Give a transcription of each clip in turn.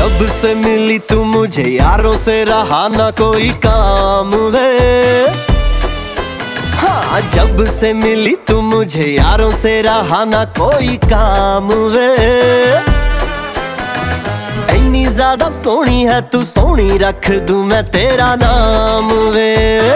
जब से मिली तू मुझे यारों से रहा ना कोई काम वे। हाँ, जब से मिली तू मुझे यारों से रहा ना कोई काम वे। इतनी ज्यादा सोहनी है तू, सोहनी रख दूं मैं तेरा नाम वे।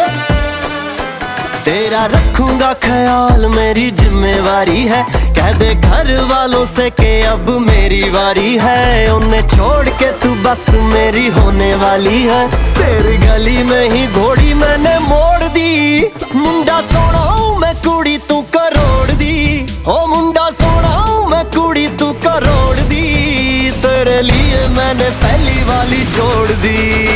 तेरा रखूंगा ख्याल मेरी जिम्मेवारी है, कह दे घर वालों से कि अब मेरी बारी है। उन्हें छोड़ के तू बस मेरी होने वाली है। तेरी गली में ही घोड़ी मैंने मोड़ दी। मुंडा सोना हूं मैं, कुड़ी तू करोड़ दी। ओ मुंडा सोना हूं मैं, कुड़ी तू करोड़ दी। तेरे लिए मैंने पहली वाली छोड़ दी।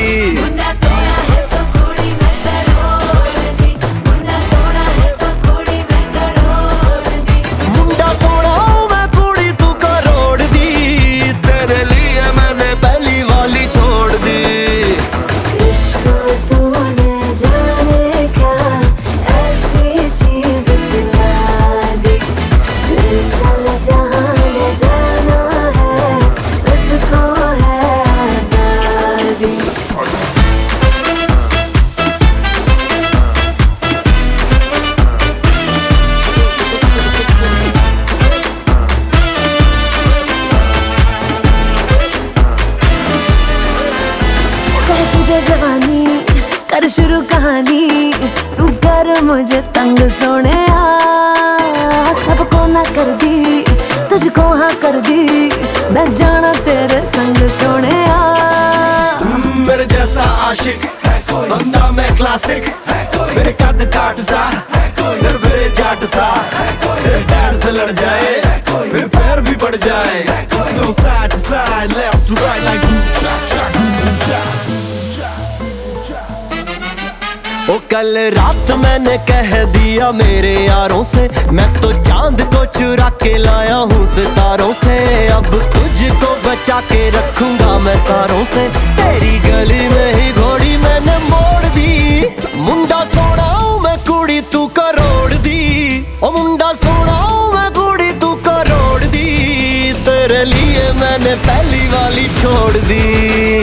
जवानी कर शुरू कहानी, तू कर मुझे तंग सोने। सबको ना कर दी, तुझको हाँ कर दी। मैं जाना तेरे संग सोने। मेरे जैसा आशिक बंदा मैं क्लासिक। मेरे कद काट सा सिर मेरे जाट सा। मेरे डैड से लड़ जाए फिर पैर भी बढ़ जाए। Go side to side, left to right like ओ कल रात मैंने कह दिया मेरे यारों से, मैं तो चांद को चुरा के लाया हूँ सितारों से। अब तुझको बचा के रखूंगा मैं सारों से। तेरी गली में ही घोड़ी मैंने मोड़ दी। मुंडा सोना हूं मैं, कुड़ी तू करोड़ दी। ओ मुंडा सोना हूं मैं, कुड़ी तू करोड़ दी। तेरे लिए मैंने पहली वाली छोड़ दी।